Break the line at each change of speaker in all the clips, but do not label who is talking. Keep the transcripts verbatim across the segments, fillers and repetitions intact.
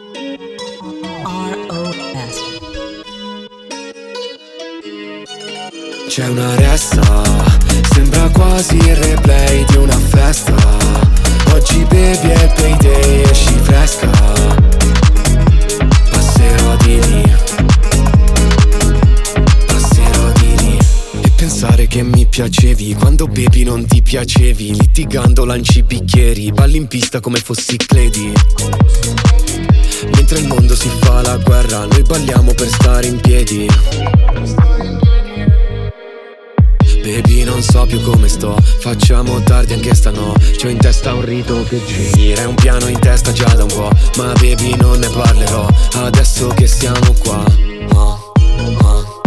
R O S.
C'è una ressa, sembra quasi il replay di una festa. Oggi bevi è il payday, esci fresca. Passerò di lì, passerò di lì. E pensare che mi piacevi quando bevi non ti piacevi. Litigando lanci bicchieri, balli in pista come fossi Cledi. Mentre il mondo si fa la guerra, noi balliamo per stare in piedi. Baby, non so più come sto, facciamo tardi anche stanotte. C'ho in testa un rito che gira e un piano in testa già da un po'. Ma baby, non ne parlerò adesso che siamo qua. Oh, oh.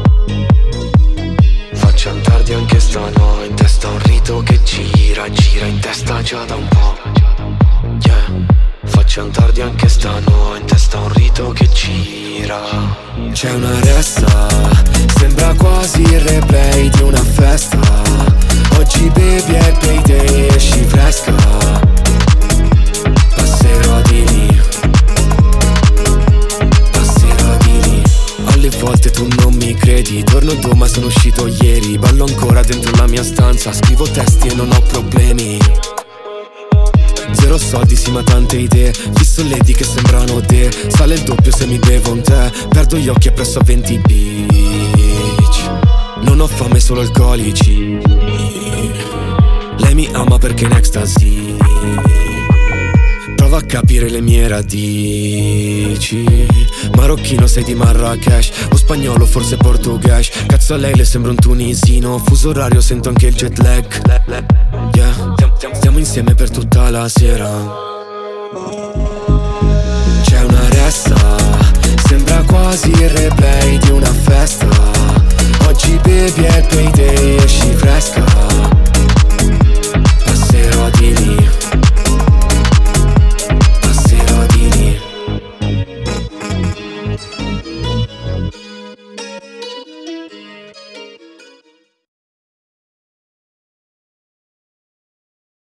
Facciamo tardi anche stanotte, in testa un rito che gira, gira in testa già da un po'. Yeah. Facciamo tardi anche stanotte, in testa un rito che gira. C'è una ressa, sembra quasi il replay di una festa. Oggi bevi è il payday, esci fresca. Passerò di lì, passerò di lì. Alle volte tu non mi credi, torno domani ma sono uscito ieri. Ballo ancora dentro la mia stanza, scrivo testi e non ho problemi. Zero soldi sì ma tante idee, fisso lady che sembrano te. Sale il doppio se mi bevo un tè, perdo gli occhi appresso a venti beach. Non ho fame solo alcolici. Lei mi ama perché in ecstasy. Prova a capire le mie radici. Marocchino sei di Marrakesh, o spagnolo forse portoghese. Cazzo a lei le sembra un tunisino, fuso orario sento anche il jet lag. Yeah. Stiamo insieme per tutta la sera. C'è una ressa, sembra quasi il replay di una festa. Oggi bevi è il payday, esci fresca.